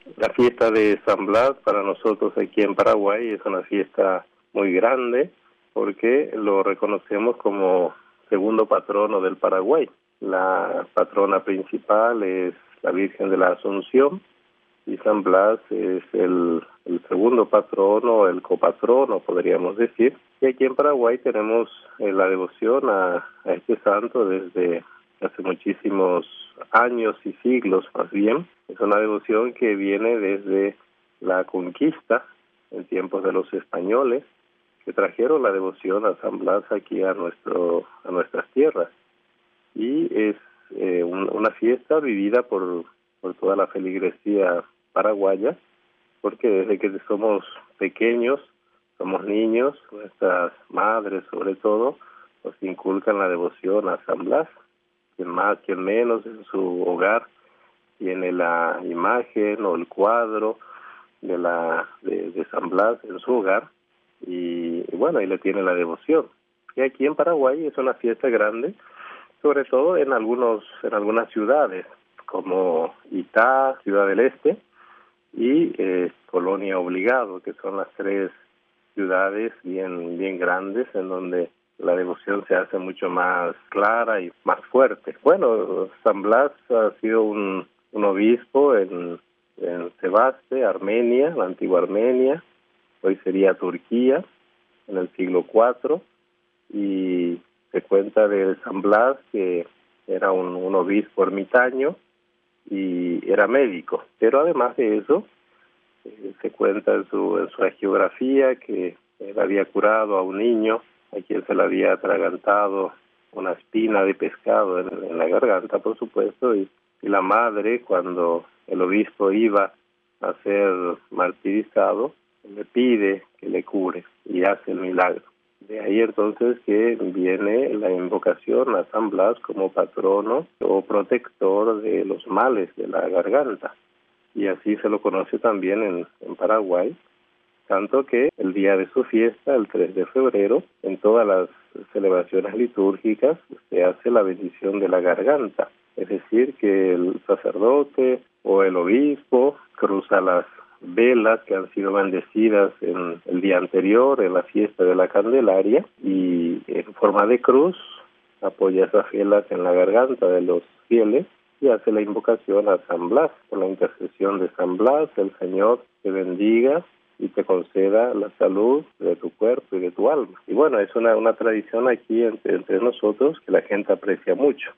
La fiesta de San Blas para nosotros aquí en Paraguay es una fiesta muy grande porque lo reconocemos como segundo patrono del Paraguay. La patrona principal es la Virgen de la Asunción y San Blas es el segundo patrono, el copatrono, podríamos decir. Y aquí en Paraguay tenemos la devoción a este santo desde hace muchísimos años y siglos más bien. Es una devoción que viene desde la conquista, en tiempos de los españoles, que trajeron la devoción a San Blas aquí a nuestras tierras. Y es una fiesta vivida por toda la feligresía paraguaya, porque desde que somos pequeños, somos niños, nuestras madres sobre todo, nos inculcan la devoción a San Blas. Quien más, quien menos en su hogar tiene la imagen o el cuadro de San Blas en su hogar y bueno, ahí le tiene la devoción. Y aquí en Paraguay es una fiesta grande, sobre todo en algunas ciudades como Itá, Ciudad del Este y Colonia Obligado, que son las tres ciudades bien grandes en donde la devoción se hace mucho más clara y más fuerte. Bueno, San Blas ha sido un obispo en Sebaste, Armenia, la antigua Armenia, hoy sería Turquía, en el siglo IV, y se cuenta de San Blas que era un obispo ermitaño y era médico, pero además de eso, se cuenta en su geografía que él había curado a un niño a quien se le había atragantado una espina de pescado en la garganta, por supuesto, y la madre, cuando el obispo iba a ser martirizado, le pide que le cure y hace el milagro. De ahí entonces que viene la invocación a San Blas como patrono o protector de los males de la garganta. Y así se lo conoce también en Paraguay, tanto que el día de su fiesta, el 3 de febrero, en todas las celebraciones litúrgicas se hace la bendición de la garganta, es decir, que el sacerdote o el obispo cruza las velas que han sido bendecidas en el día anterior, en la fiesta de la Candelaria, y en forma de cruz apoya esas velas en la garganta de los fieles y hace la invocación a San Blas. Por la intercesión de San Blas, el Señor te bendiga y te conceda la salud de tu cuerpo y de tu alma. Y bueno, es una tradición aquí entre nosotros que la gente aprecia mucho.